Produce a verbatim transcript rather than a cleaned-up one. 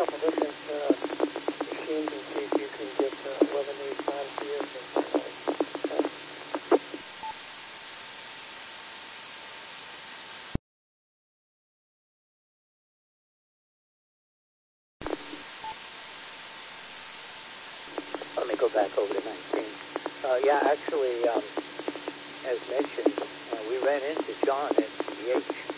couple different uh, machines and see if you can get uh, Lebanese non-theism. Uh, Let me go back over to nineteen. Uh, yeah, actually, um, as mentioned, uh, we ran into John at P H.